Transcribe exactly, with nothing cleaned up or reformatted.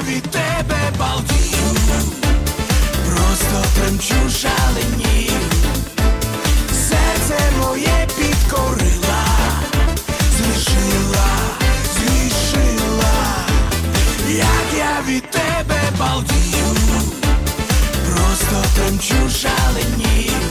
від тебе балдію, просто тремчу, шаленію. Серце моє підкорила, зрішила, зрішила, як я від тебе балдію, просто тремчу, шаленію.